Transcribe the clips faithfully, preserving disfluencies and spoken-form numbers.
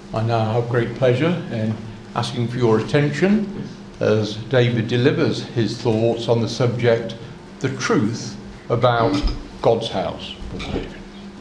I now have great pleasure in asking for your attention as David delivers his thoughts on the subject, the truth about God's house. Brother David.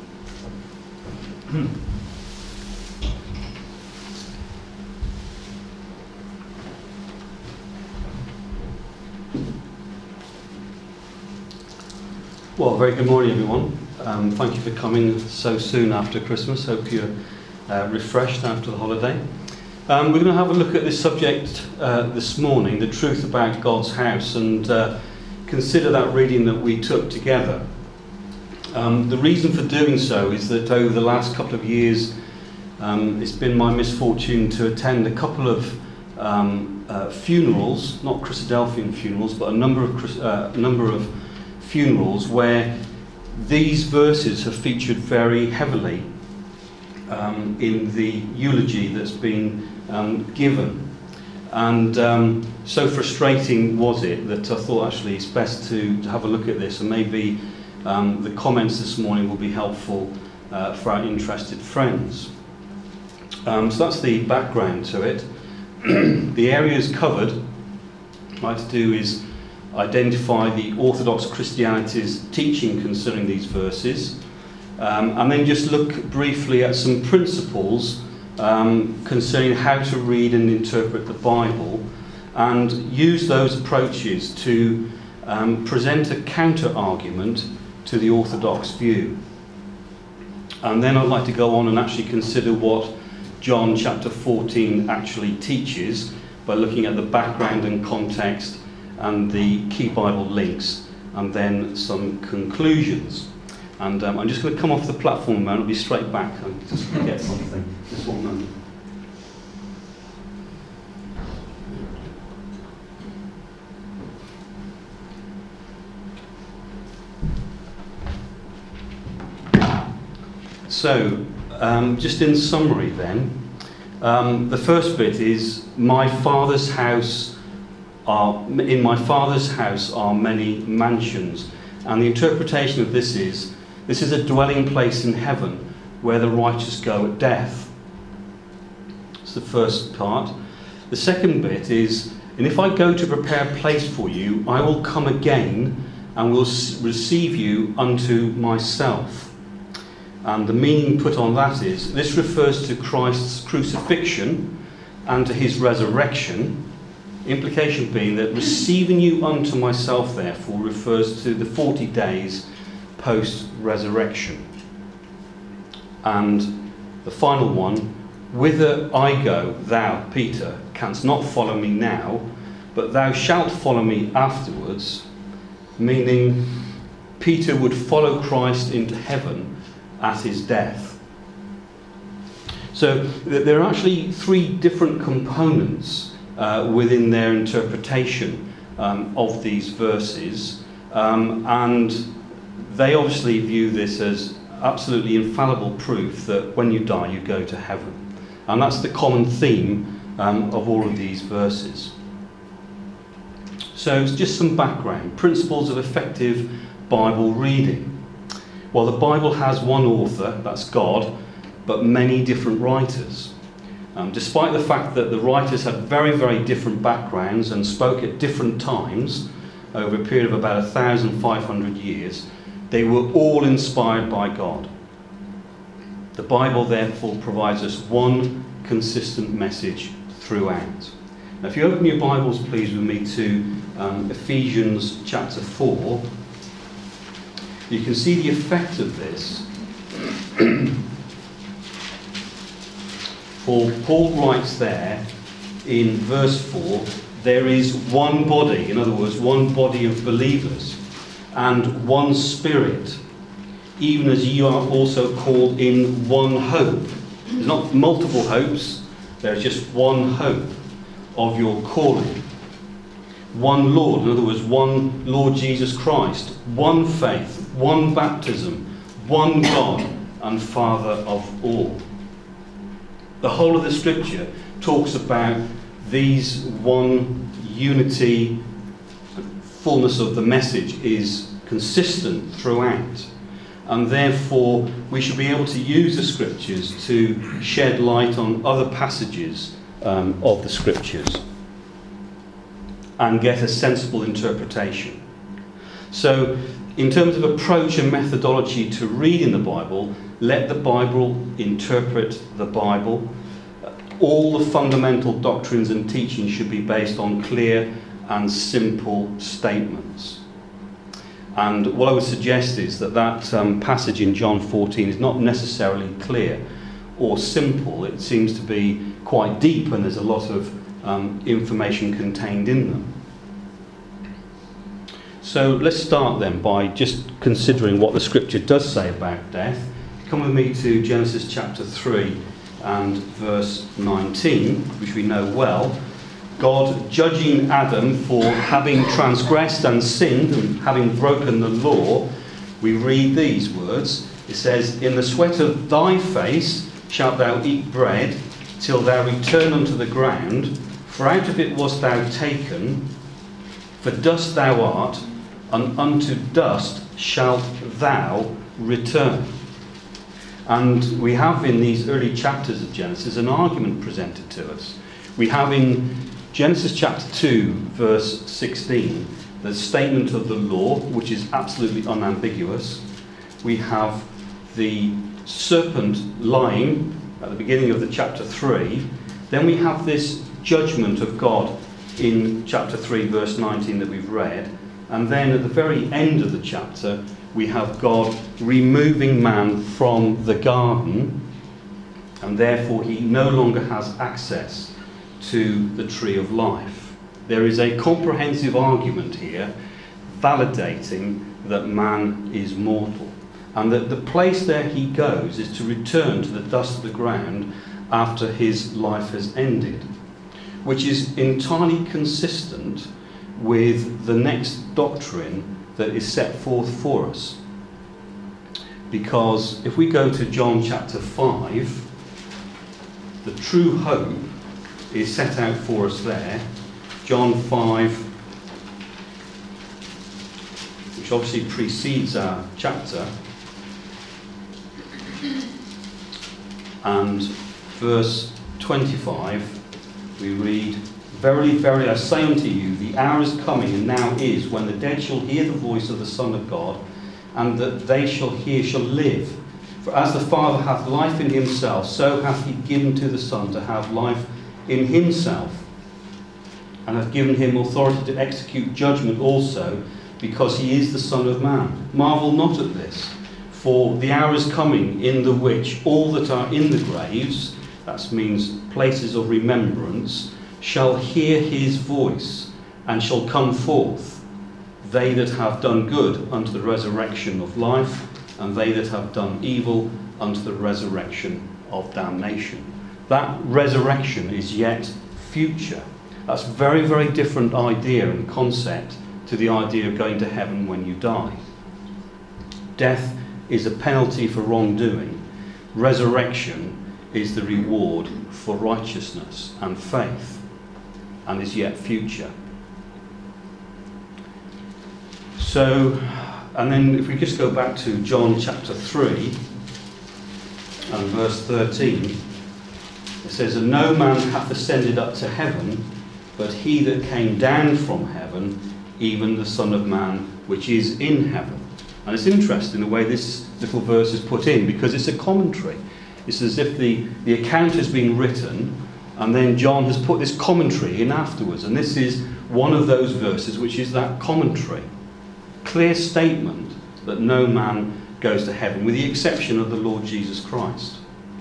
Well, very good morning, everyone. Um, thank you for coming so soon after Christmas. Hope you're uh, refreshed after the holiday. Um, we're going to have a look at this subject uh, this morning, the truth about God's house, and uh, consider that reading that we took together. Um, the reason for doing so is that over the last couple of years, um, it's been my misfortune to attend a couple of um, uh, funerals, not Christadelphian funerals, but a number of uh, a number of funerals where these verses have featured very heavily um, in the eulogy that's been um, given. And um, so frustrating was it that I thought actually it's best to, to have a look at this, and maybe um, the comments this morning will be helpful uh, for our interested friends. Um, so that's the background to it. The areas covered, what I'd like to do is identify the Orthodox Christianity's teaching concerning these verses, um, and then just look briefly at some principles um, concerning how to read and interpret the Bible, and use those approaches to um, present a counter-argument to the Orthodox view. And then I'd like to go on and actually consider what John chapter fourteen actually teaches by looking at the background and context and the key Bible links, and then some conclusions. And um, I'm just going to come off the platform a moment. I'll be straight back. I'll just get something. Just one moment. So, um, just in summary then, um, the first bit is, my Father's house Are, in my Father's house are many mansions. And the interpretation of this is, this is a dwelling place in heaven where the righteous go at death. That's the first part. The second bit is, and if I go to prepare a place for you, I will come again and will receive you unto myself. And the meaning put on that is, this refers to Christ's crucifixion and to his resurrection. Implication being that receiving you unto myself, therefore, refers to the forty days post-resurrection. And the final one, whither I go, thou, Peter, canst not follow me now, but thou shalt follow me afterwards, meaning Peter would follow Christ into heaven at his death. So there are actually three different components Uh, within their interpretation um, of these verses, um, and they obviously view this as absolutely infallible proof that when you die you go to heaven, and that's the common theme um, of all of these verses. So it's just some background, principles of effective Bible reading. Well, the Bible has one author, that's God, but many different writers. Um, despite the fact that the writers had very, very different backgrounds and spoke at different times over a period of about one thousand five hundred years, they were all inspired by God. The Bible, therefore, provides us one consistent message throughout. Now, if you open your Bibles, please, with me to um, Ephesians chapter four, you can see the effect of this. For Paul writes there in verse four, there is one body, in other words, one body of believers, and one Spirit, even as ye are also called in one hope. There's not multiple hopes, there's just one hope of your calling. One Lord, in other words, one Lord Jesus Christ, one faith, one baptism, one God and Father of all. The whole of the scripture talks about these one unity, fullness of the message is consistent throughout. and therefore we should be able to use the Scriptures to shed light on other passages um, of the Scriptures and get a sensible interpretation. So, in terms of approach and methodology to reading the Bible, let the Bible interpret the Bible. All the fundamental doctrines and teachings should be based on clear and simple statements. And what I would suggest is that that um, passage in John fourteen is not necessarily clear or simple. It seems to be quite deep, and there's a lot of um, information contained in them. So let's start then by just considering what the Scripture does say about death. Come with me to Genesis chapter three and verse nineteen, which we know well. God judging Adam for having transgressed and sinned and having broken the law, we read these words. It says, "In the sweat of thy face shalt thou eat bread, till thou return unto the ground, for out of it wast thou taken, for dust thou art, and unto dust shalt thou return." And we have in these early chapters of Genesis an argument presented to us. We have in Genesis chapter two, verse sixteen, the statement of the law, which is absolutely unambiguous. We have the serpent lying at the beginning of the chapter three. Then we have this judgment of God in chapter three, verse nineteen that we've read. And then at the very end of the chapter, we have God removing man from the garden, and therefore he no longer has access to the tree of life. There is a comprehensive argument here validating that man is mortal, and that the place there he goes is to return to the dust of the ground after his life has ended, which is entirely consistent with the next doctrine that is set forth for us. Because if we go to John chapter five, the true hope is set out for us there. John five, which obviously precedes our chapter, and verse twenty-five, we read, "Verily, verily, I say unto you, the hour is coming, and now is, when the dead shall hear the voice of the Son of God, and that they shall hear shall live. For as the Father hath life in himself, so hath he given to the Son to have life in himself, and hath given him authority to execute judgment also, because he is the Son of Man. Marvel not at this, for the hour is coming in the which all that are in the graves," that means places of remembrance, "shall hear his voice, and shall come forth, they that have done good unto the resurrection of life, and they that have done evil unto the resurrection of damnation." That resurrection is yet future. That's a very, very different idea and concept to the idea of going to heaven when you die. Death is a penalty for wrongdoing. Resurrection is the reward for righteousness and faith, and is yet future. So, and then if we just go back to John chapter three and verse thirteen, it says, "And no man hath ascended up to heaven, but he that came down from heaven, even the Son of Man, which is in heaven." And it's interesting the way this little verse is put in, because it's a commentary. It's as if the, the account has been written, and then John has put this commentary in afterwards. And this is one of those verses which is that commentary. Clear statement that no man goes to heaven, with the exception of the Lord Jesus Christ.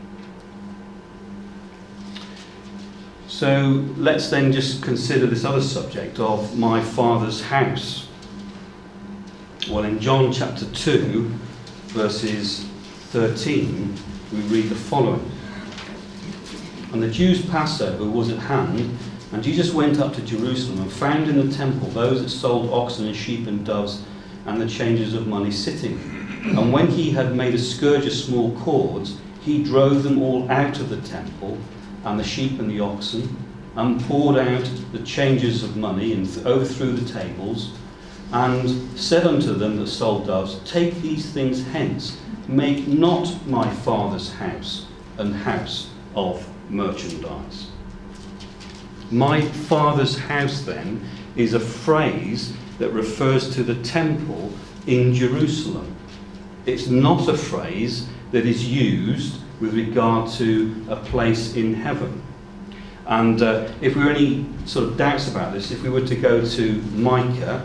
So let's then just consider this other subject of my Father's house. Well, in John chapter two, verses thirteen, we read the following. "And the Jews' Passover was at hand, and Jesus went up to Jerusalem, and found in the temple those that sold oxen and sheep and doves, and the changers of money sitting. And when he had made a scourge of small cords, he drove them all out of the temple, and the sheep and the oxen, and poured out the changers of money, and overthrew the tables. and said unto them that sold doves, Take these things hence, make not my Father's house an house of merchandise. My Father's house, then, is a phrase that refers to the temple in Jerusalem. It's not a phrase that is used with regard to a place in heaven. And uh, if we were any sort of doubts about this, if we were to go to Micah,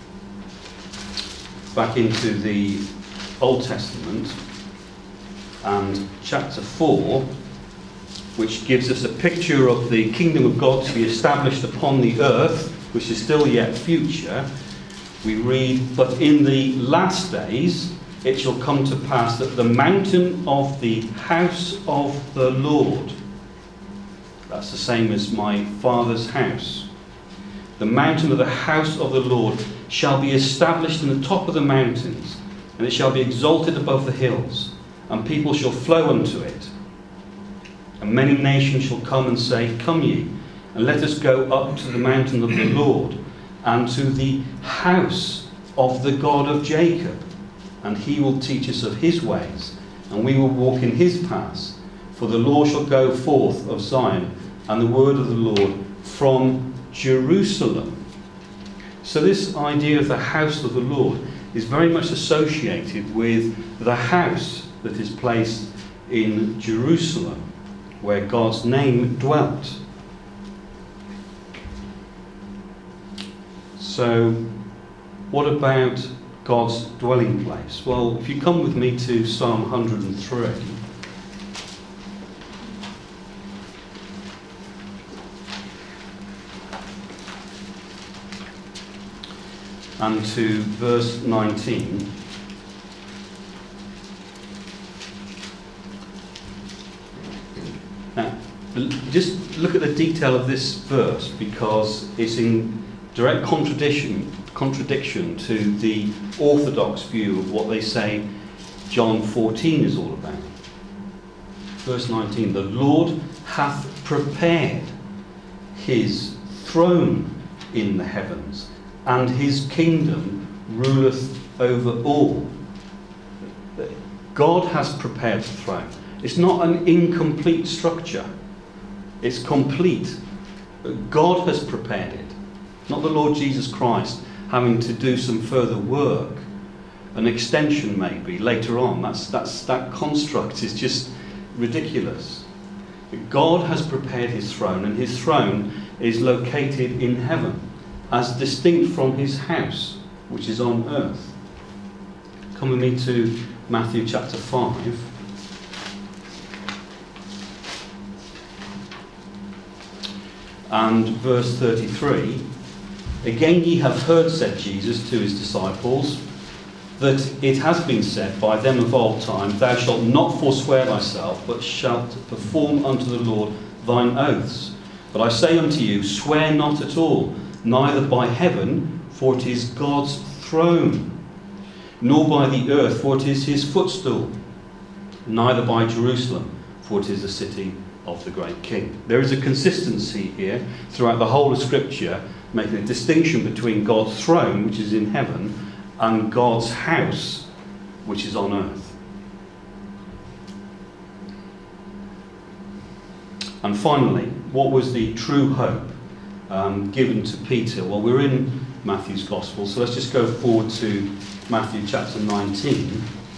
back into the Old Testament, and chapter four, which gives us a picture of the kingdom of God to be established upon the earth, which is still yet future, we read, But in the last days it shall come to pass that the mountain of the house of the Lord, that's the same as my Father's house, the mountain of the house of the Lord shall be established in the top of the mountains, and it shall be exalted above the hills, and people shall flow unto it. And many nations shall come and say, Come ye, and let us go up to the mountain of the Lord, and to the house of the God of Jacob, and he will teach us of his ways, and we will walk in his paths. For the law shall go forth of Zion, and the word of the Lord from Jerusalem. So this idea of the house of the Lord is very much associated with the house that is placed in Jerusalem, where God's name dwelt. So, what about God's dwelling place? Well, if you come with me to Psalm one hundred and three. And to verse nineteen. Now, just look at the detail of this verse, because it's in direct contradiction contradiction to the orthodox view of what they say John fourteen is all about. Verse nineteen, the Lord hath prepared his throne in the heavens, and his kingdom ruleth over all. God has prepared the throne. It's not an incomplete structure. It's complete. God has prepared it. Not the Lord Jesus Christ having to do some further work. An extension maybe later on. That's, that's, that construct is just ridiculous. God has prepared his throne, and his throne is located in heaven, as distinct from his house, which is on earth. Come with me to Matthew chapter five. And verse thirty-three. Again ye have heard, said Jesus to his disciples, that it has been said by them of old time, Thou shalt not forswear thyself, but shalt perform unto the Lord thine oaths. But I say unto you, swear not at all, neither by heaven, for it is God's throne, nor by the earth, for it is his footstool, neither by Jerusalem, for it is the city of the great King. There is a consistency here throughout the whole of Scripture, making a distinction between God's throne, which is in heaven, and God's house, which is on earth. And finally, what was the true hope um, given to Peter? Well, we're in Matthew's Gospel, so let's just go forward to Matthew chapter nineteen.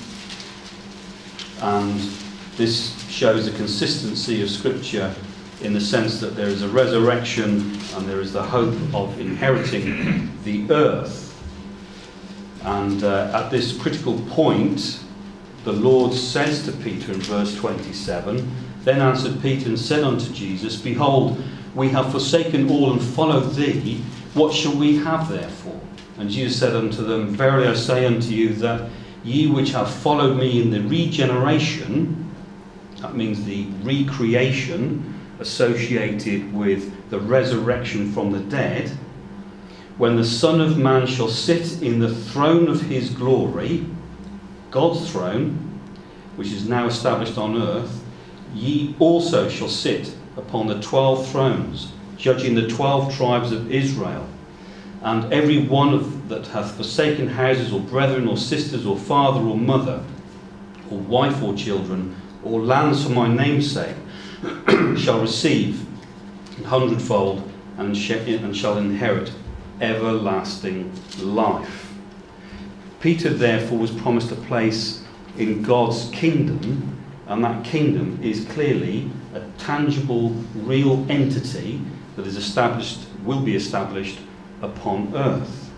And this shows a consistency of Scripture in the sense that there is a resurrection and there is the hope of inheriting the earth. And uh, at this critical point, the Lord says to Peter in verse twenty-seven, Then answered Peter and said unto Jesus, Behold, we have forsaken all and followed thee. What shall we have therefore? And Jesus said unto them, Verily I say unto you that ye which have followed me in the regeneration, that means the recreation associated with the resurrection from the dead, when the Son of Man shall sit in the throne of his glory, God's throne, which is now established on earth, ye also shall sit upon the twelve thrones, judging the twelve tribes of Israel. And every one of that hath forsaken houses, or brethren, or sisters, or father, or mother, or wife, or children, or lands for my name's sake, shall receive an hundredfold, and, sh- and shall inherit everlasting life. Peter, therefore, was promised a place in God's kingdom, and that kingdom is clearly a tangible, real entity that is established, will be established upon earth.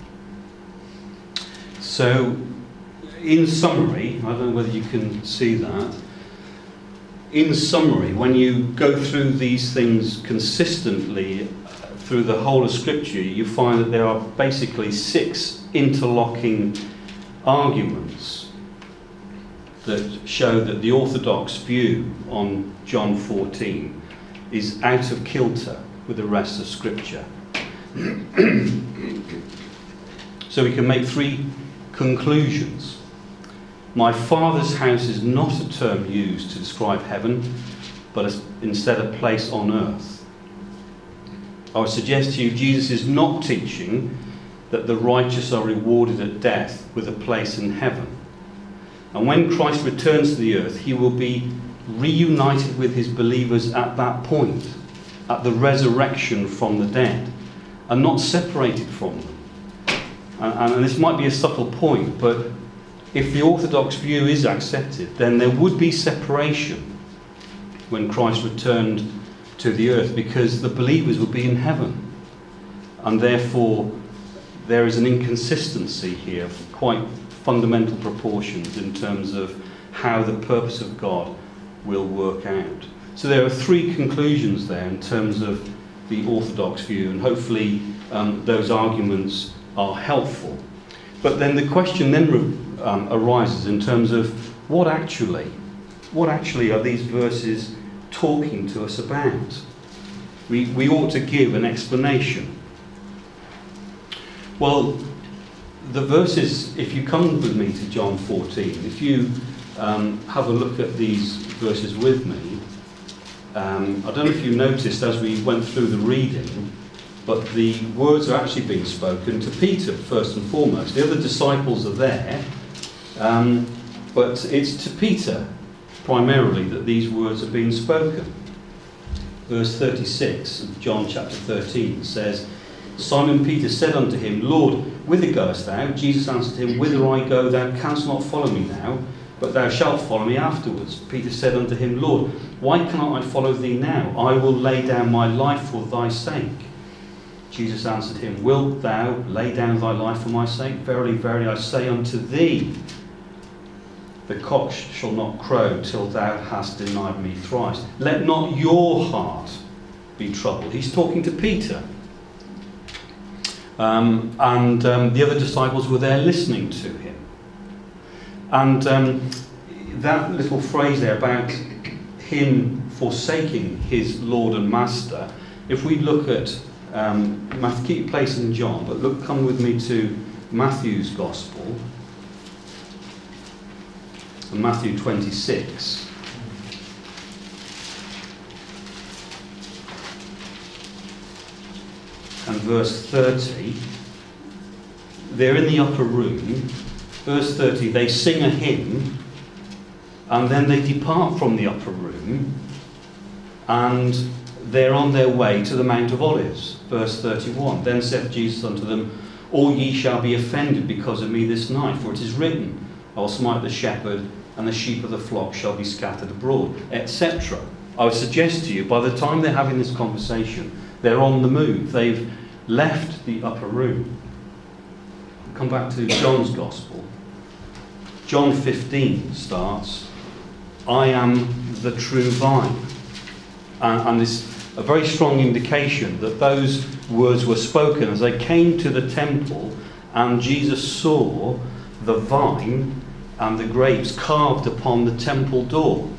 So, in summary, I don't know whether you can see that. In summary, when you go through these things consistently through the whole of Scripture, you find that there are basically six interlocking arguments that show that the orthodox view on John fourteen is out of kilter with the rest of Scripture. So we can make three conclusions. My Father's house is not a term used to describe heaven, but instead a place on earth. I would suggest to you Jesus is not teaching that the righteous are rewarded at death with a place in heaven. And when Christ returns to the earth, he will be reunited with his believers at that point, at the resurrection from the dead, and not separated from them. And, and this might be a subtle point, but if the orthodox view is accepted, then there would be separation when Christ returned to the earth, because the believers would be in heaven. And therefore, there is an inconsistency here of quite fundamental proportions in terms of how the purpose of God will work out. So there are three conclusions there in terms of the orthodox view, and hopefully um, those arguments are helpful. But then the question then um, arises in terms of what actually, what actually are these verses talking to us about? We, we ought to give an explanation. Well, the verses, if you come with me to John fourteen, if you um, have a look at these verses with me, um, I don't know if you noticed as we went through the reading, but the words are actually being spoken to Peter first and foremost. The other disciples are there, um, but it's to Peter primarily that these words are being spoken. Verse thirty-six of John chapter thirteen says, Simon Peter said unto him, Lord, whither goest thou? Jesus answered him, Whither I go, thou canst not follow me now, but thou shalt follow me afterwards. Peter said unto him, Lord, why cannot I follow thee now? I will lay down my life for thy sake. Jesus answered him, Wilt thou lay down thy life for my sake? Verily, verily, I say unto thee, the cock shall not crow till thou hast denied me thrice. Let not your heart be troubled. He's talking to Peter. Um, and um, the other disciples were there listening to him. And um, that little phrase there about him forsaking his Lord and Master, if we look at, um, Matthew, keep your place in John, but look, come with me to Matthew's Gospel, Matthew twenty-six. And verse thirty, they're in the upper room. Verse thirty, they sing a hymn, and then they depart from the upper room, and they're on their way to the Mount of Olives. Verse thirty-one, then saith Jesus unto them, All ye shall be offended because of me this night, for it is written, I will smite the shepherd, and the sheep of the flock shall be scattered abroad, et cetera. I would suggest to you, by the time they're having this conversation, they're on the move. They've left the upper room. Come back to John's Gospel. John fifteen starts, I am the true vine. And, and it's a very strong indication that those words were spoken as they came to the temple and Jesus saw the vine and the grapes carved upon the temple door.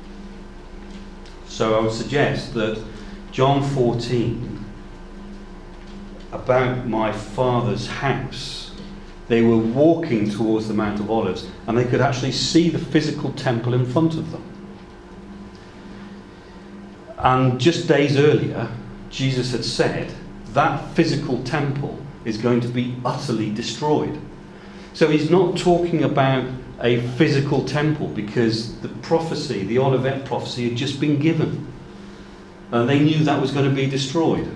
So I would suggest that John fourteen, about my Father's house, they were walking towards the Mount of Olives and they could actually see the physical temple in front of them. And just days earlier, Jesus had said that physical temple is going to be utterly destroyed. So he's not talking about a physical temple, because the prophecy, the Olivet prophecy, had just been given. And they knew that was going to be destroyed.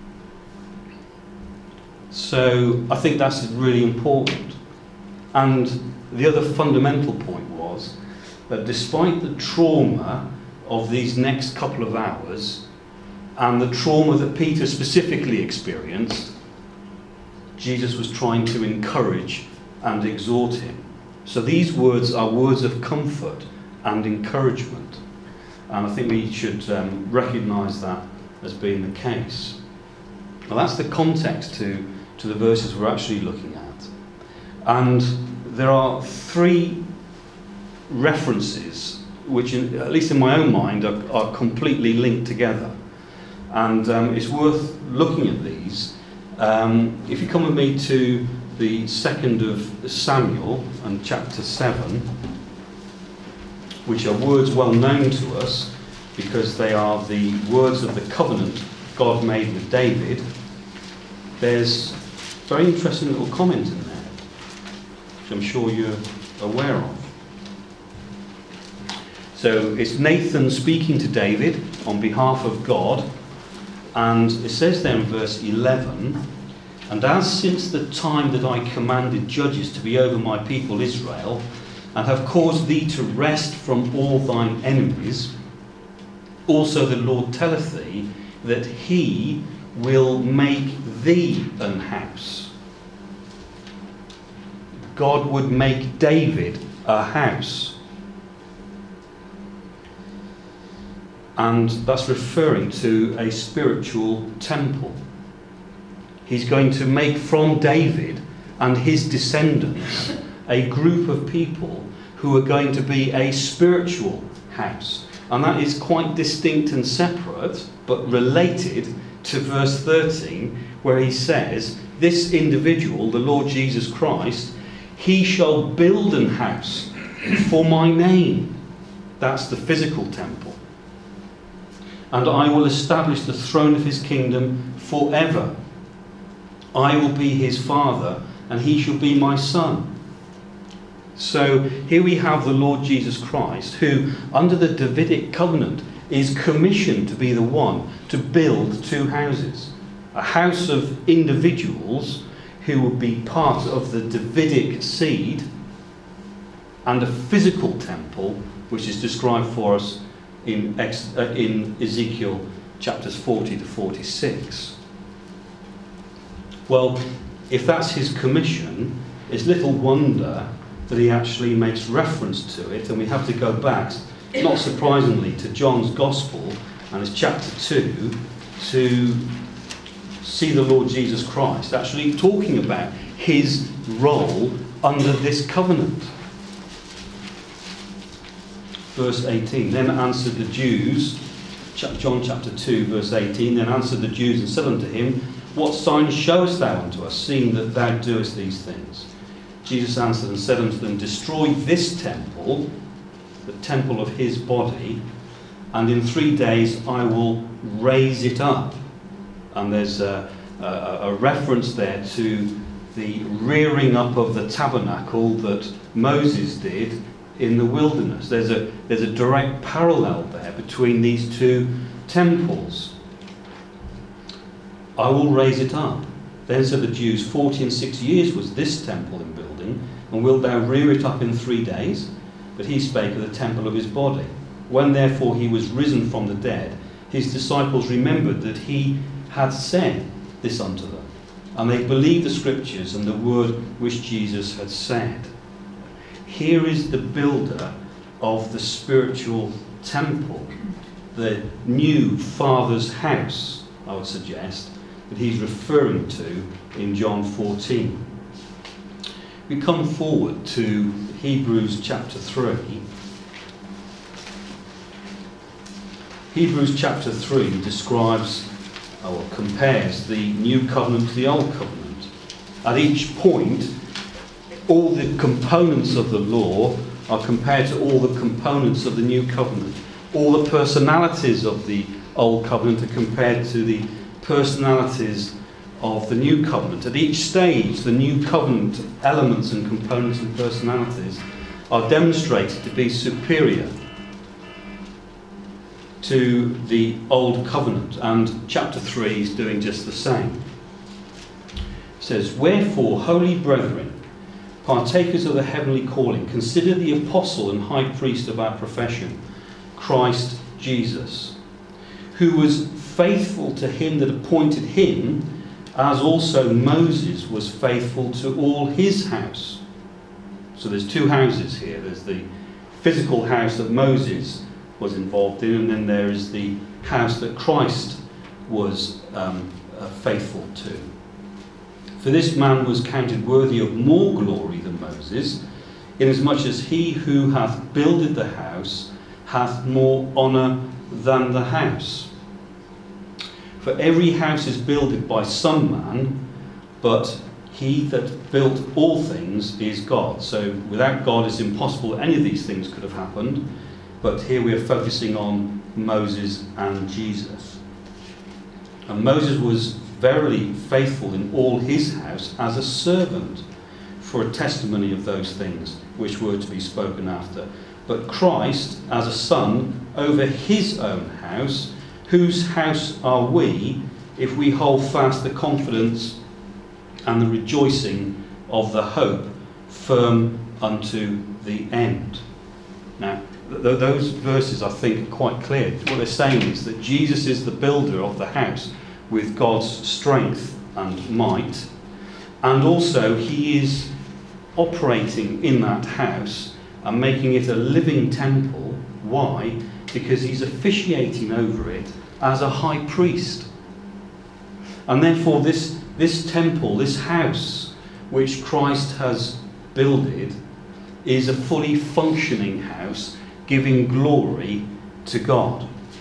So I think that's really important. And the other fundamental point was that despite the trauma of these next couple of hours, and the trauma that Peter specifically experienced, Jesus was trying to encourage and exhort him. So these words are words of comfort and encouragement. And I think we should um, recognise that as being the case. Now that's the context to, to the verses we're actually looking at. And there are three references which, in, at least in my own mind, are, are completely linked together. And um, it's worth looking at these. Um, if you come with me to the second of Samuel and chapter seven, which are words well known to us because they are the words of the covenant God made with David, there's a very interesting little comment in there, which I'm sure you're aware of. So it's Nathan speaking to David on behalf of God, and it says there in verse eleven, "And as since the time that I commanded judges to be over my people Israel, and have caused thee to rest from all thine enemies, also the Lord telleth thee that he will make thee an house." God would make David a house. And that's referring to a spiritual temple. He's going to make from David and his descendants a group of people who are going to be a spiritual house. And that is quite distinct and separate, but related to verse thirteen, where he says, "This individual, the Lord Jesus Christ, he shall build an house for my name." That's the physical temple. "And I will establish the throne of his kingdom forever. I will be his father, and he shall be my son." So here we have the Lord Jesus Christ, who, under the Davidic covenant, is commissioned to be the one to build two houses. A house of individuals who would be part of the Davidic seed, and a physical temple, which is described for us in, Ex- uh, in Ezekiel chapters forty to forty-six. Well, if that's his commission, it's little wonder that he actually makes reference to it, and we have to go back, not surprisingly, to John's Gospel and it's chapter two to see the Lord Jesus Christ actually talking about his role under this covenant. Verse eighteen, "Then answered the Jews," John chapter two, verse eighteen, "Then answered the Jews and said unto him, What sign showest thou unto us, seeing that thou doest these things? Jesus answered and said unto them, Destroy this temple, the temple of his body, and in three days I will raise it up." And there's a, a, a reference there to the rearing up of the tabernacle that Moses did in the wilderness. There's a, there's a direct parallel there between these two temples. "I will raise it up. Then said the Jews, Forty and six years was this temple in building, and wilt thou rear it up in three days? But he spake of the temple of his body. When therefore he was risen from the dead, his disciples remembered that he had said this unto them. And they believed the scriptures and the word which Jesus had said." Here is the builder of the spiritual temple, the new Father's house, I would suggest, that he's referring to in John fourteen. We come forward to Hebrews chapter three. Hebrews chapter three describes, or compares, the new covenant to the old covenant. At each point, all the components of the law are compared to all the components of the new covenant. All the personalities of the old covenant are compared to the personalities of the new covenant. At each stage, the new covenant elements and components and personalities are demonstrated to be superior to the old covenant, and chapter three is doing just the same. It says, "Wherefore, holy brethren, partakers of the heavenly calling, consider the apostle and high priest of our profession, Christ Jesus, who was faithful to him that appointed him, as also Moses was faithful to all his house." So there's two houses here. There's the physical house that Moses was involved in, and then there is the house that Christ was um, uh, faithful to. "For this man was counted worthy of more glory than Moses, inasmuch as he who hath builded the house hath more honour than the house. For every house is builded by some man, but he that built all things is God." So without God it's impossible that any of these things could have happened. But here we are focusing on Moses and Jesus. And Moses was verily faithful in all his house as a servant for a testimony of those things which were to be spoken after. But Christ as a son over his own house, whose house are we, if we hold fast the confidence and the rejoicing of the hope firm unto the end. Now, th- those verses, I think, are quite clear. What they're saying is that Jesus is the builder of the house with God's strength and might, and also he is operating in that house and making it a living temple. Why? Because he's officiating over it as a high priest. And therefore this, this temple, this house which Christ has builded, is a fully functioning house, giving glory to God.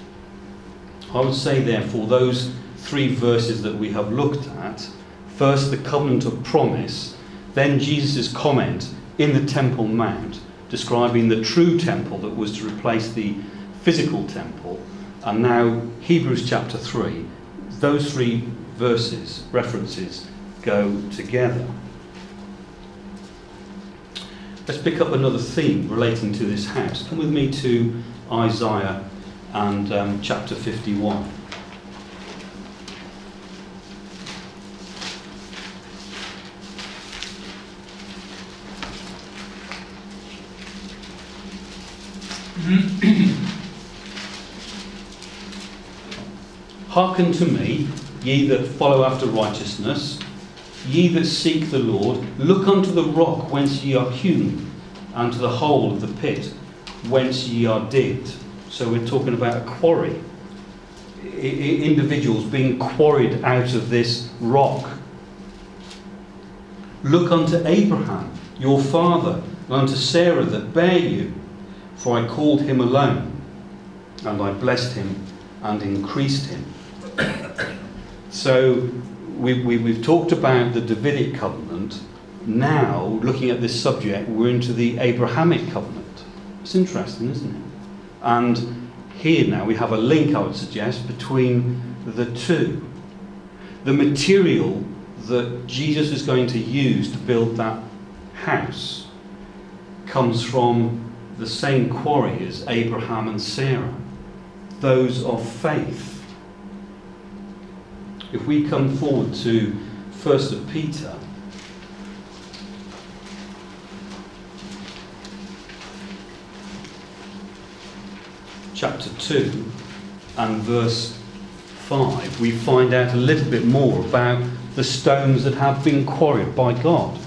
I would say, therefore, those three verses that we have looked at, first the covenant of promise, then Jesus' comment in the Temple Mount, describing the true temple that was to replace the physical temple, and now Hebrews chapter three, those three verses, references, go together. Let's pick up another theme relating to this house. Come with me to Isaiah and um, chapter fifty-one. Hearken to me, ye that follow after righteousness, ye that seek the Lord. Look unto the rock whence ye are hewn, and to the hole of the pit whence ye are digged. So we're talking about a quarry. I- I- individuals being quarried out of this rock. Look unto Abraham, your father, and unto Sarah that bare you. For I called him alone, and I blessed him and increased him. So we, we, we've talked about the Davidic covenant. Now, looking at this subject, we're into the Abrahamic covenant. It's interesting, isn't it? And here now we have a link, I would suggest, between the two. The material that Jesus is going to use to build that house comes from the same quarry as Abraham and Sarah, those of faith. If we come forward to First of Peter, chapter two and verse five, we find out a little bit more about the stones that have been quarried by God.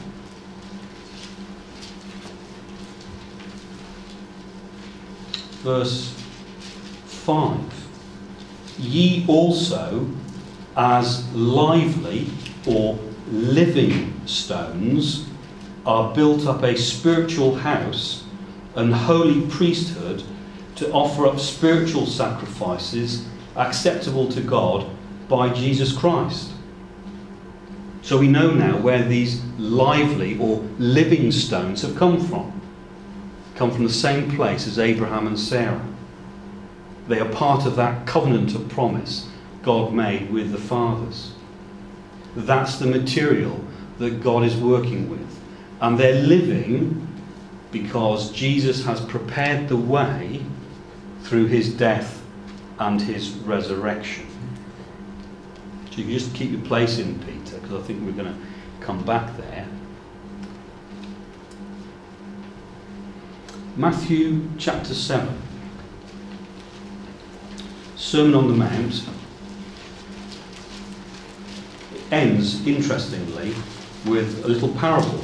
Verse five. Ye also, as lively or living stones, are built up a spiritual house, an holy priesthood, to offer up spiritual sacrifices acceptable to God by Jesus Christ. So we know now where these lively or living stones have come from. Come from the same place as Abraham and Sarah. They are part of that covenant of promise God made with the fathers. That's the material that God is working with. And they're living because Jesus has prepared the way through his death and his resurrection. So you can just keep your place in Peter, because I think we're going to come back there. Matthew chapter seven. Sermon on the Mount. It ends, interestingly, with a little parable.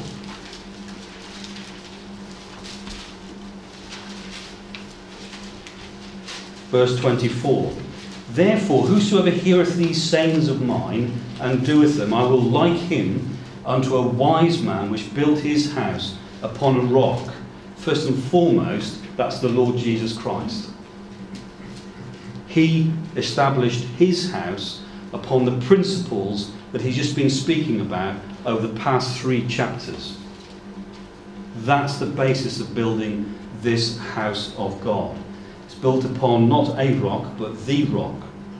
Verse twenty-four. Therefore, whosoever heareth these sayings of mine, and doeth them, I will like him unto a wise man which built his house upon a rock. First and foremost, that's the Lord Jesus Christ. He established his house upon the principles that he's just been speaking about over the past three chapters. That's the basis of building this house of God. It's built upon not a rock, but the rock.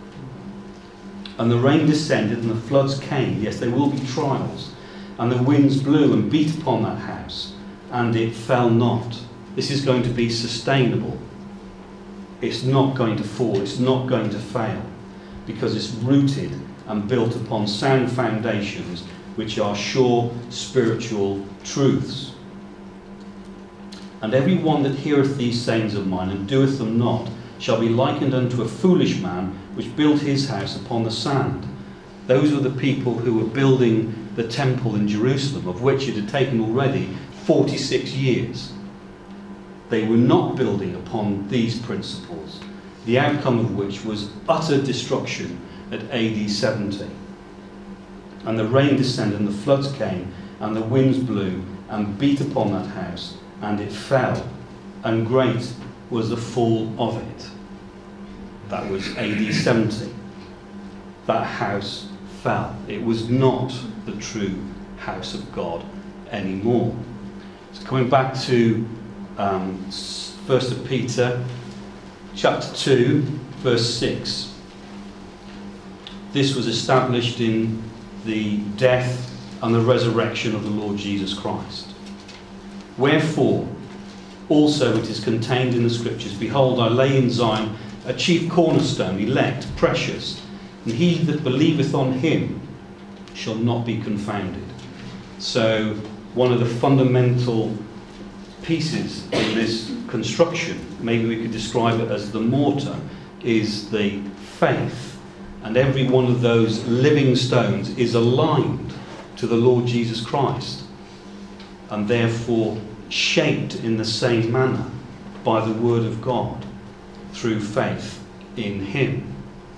And the rain descended and the floods came. Yes, there will be trials. And the winds blew and beat upon that house, and it fell not. This is going to be sustainable. It's not going to fall. It's not going to fail, because it's rooted and built upon sound foundations, which are sure spiritual truths. And every one that heareth these sayings of mine, and doeth them not, shall be likened unto a foolish man, which built his house upon the sand. Those were the people who were building the temple in Jerusalem, of which it had taken already forty-six years. They were not building upon these principles, the outcome of which was utter destruction at A D seventy. And the rain descended, and the floods came, and the winds blew, and beat upon that house, and it fell, and great was the fall of it. That was A D seventy. That house fell. It was not the true house of God anymore. So coming back to um, First of Peter, chapter two, verse six. This was established in the death and the resurrection of the Lord Jesus Christ. Wherefore, also it is contained in the Scriptures, Behold, I lay in Zion a chief cornerstone, elect, precious, and he that believeth on him shall not be confounded. So, one of the fundamental pieces in this construction, maybe we could describe it as the mortar, is the faith. And every one of those living stones is aligned to the Lord Jesus Christ, and therefore shaped in the same manner by the Word of God through faith in him.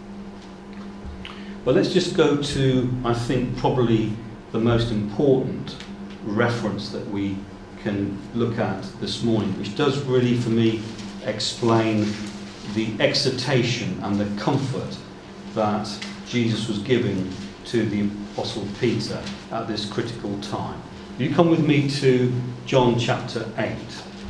But let's just go to, I think, probably the most important reference that we can look at this morning, which does really, for me, explain the exhortation and the comfort that Jesus was giving to the Apostle Peter at this critical time. You come with me to John chapter eight.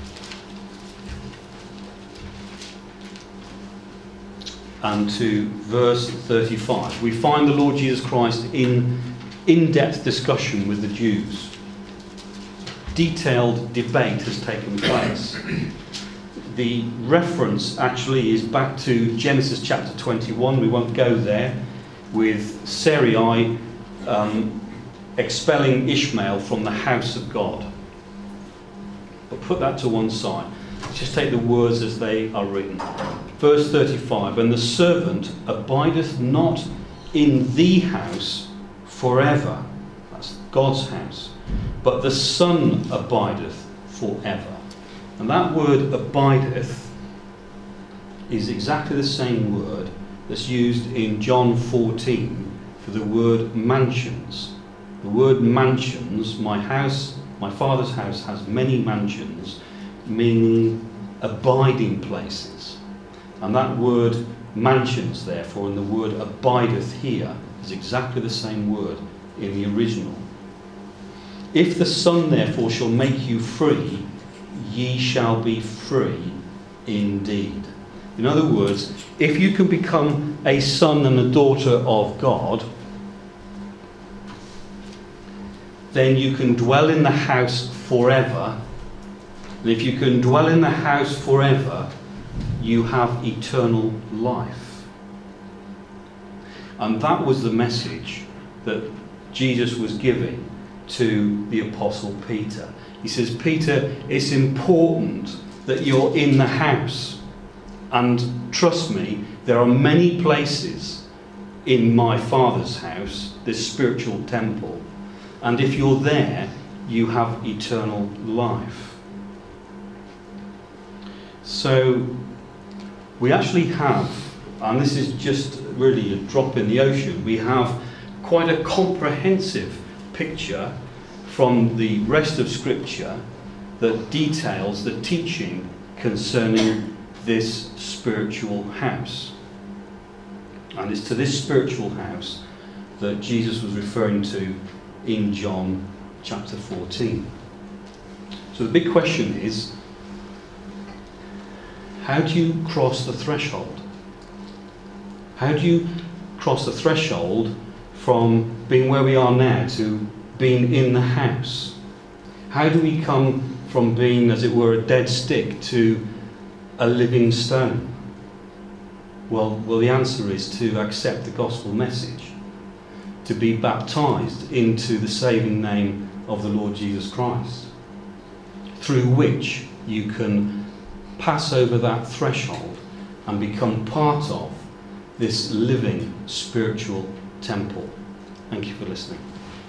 And to verse thirty-five. We find the Lord Jesus Christ in in-depth discussion with the Jews. Detailed debate has taken place. The reference actually is back to Genesis chapter twenty-one. We won't go there, with Sarai um, expelling Ishmael from the house of God. But put that to one side. Let's just take the words as they are written. Verse thirty-five, And the servant abideth not in the house forever. That's God's house. But the Son abideth forever. And that word abideth is exactly the same word that's used in John fourteen for the word mansions. The word mansions, my house, my Father's house has many mansions, meaning abiding places. And that word mansions, therefore, and the word abideth here is exactly the same word in the original. If the Son, therefore, shall make you free, ye shall be free indeed. In other words, if you can become a son and a daughter of God, then you can dwell in the house forever. And if you can dwell in the house forever, you have eternal life. And that was the message that Jesus was giving to the Apostle Peter. He says, Peter, it's important that you're in the house. And trust me, there are many places in my Father's house, this spiritual temple. And if you're there, you have eternal life. So we actually have, and this is just really a drop in the ocean, we have quite a comprehensive picture from the rest of Scripture that details the teaching concerning this spiritual house. And it's to this spiritual house that Jesus was referring to in John chapter fourteen. So the big question is, how do you cross the threshold? How do you cross the threshold from being where we are now to being in the house? How do we come from being, as it were, a dead stick to a living stone? Well, well, the answer is to accept the gospel message, to be baptized into the saving name of the Lord Jesus Christ, through which you can pass over that threshold and become part of this living spiritual temple. Thank you for listening.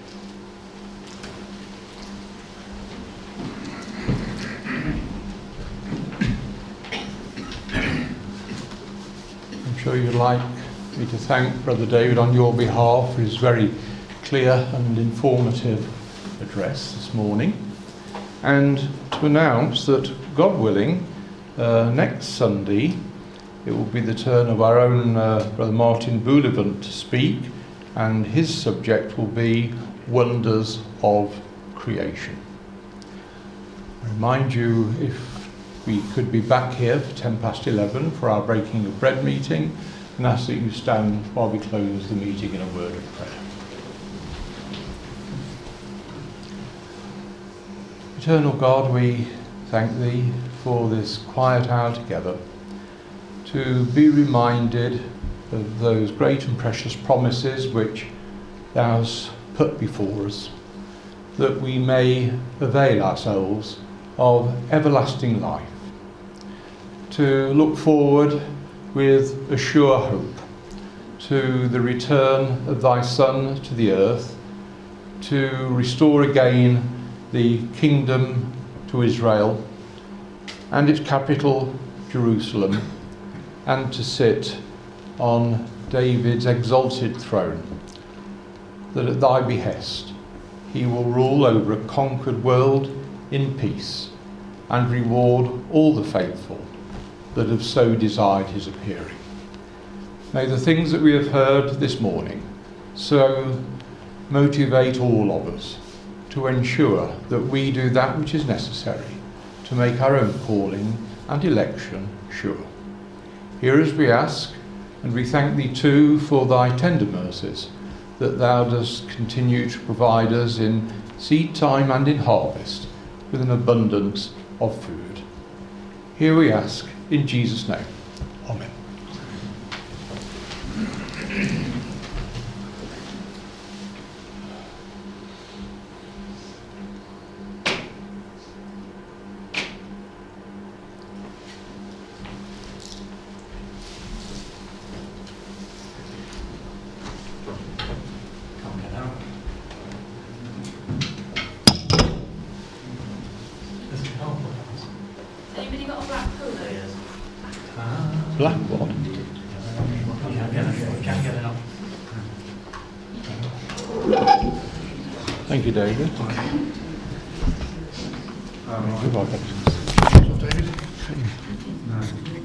I'm sure you'd like me to thank Brother David on your behalf for his very clear and informative address this morning, and to announce that, God willing, uh, next Sunday it will be the turn of our own uh, Brother Martin Boulevant to speak, and his subject will be Wonders of Creation. I remind you, if we could be back here for ten past eleven for our breaking of bread meeting, and ask that you stand while we close the meeting in a word of prayer. Eternal God, we thank Thee for this quiet hour together, to be reminded of those great and precious promises which Thou hast put before us, that we may avail ourselves of everlasting life, to look forward with a sure hope to the return of Thy Son to the earth, to restore again the kingdom to Israel and its capital Jerusalem, and to sit on David's exalted throne, that at Thy behest He will rule over a conquered world in peace and reward all the faithful that have so desired His appearing. May the things that we have heard this morning so motivate all of us to ensure that we do that which is necessary to make our own calling and election sure. Hear as we ask, and we thank Thee too for Thy tender mercies, that Thou dost continue to provide us in seed time and in harvest with an abundance of food. Here we ask in Jesus' name. Amen. Anybody got a black polo? Black one. Thank you, David. Okay.